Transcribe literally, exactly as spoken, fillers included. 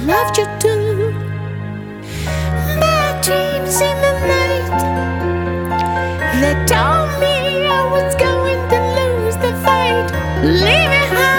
loved you too. Bad dreams in the night, they told me I was going to lose the fight. Leave me high.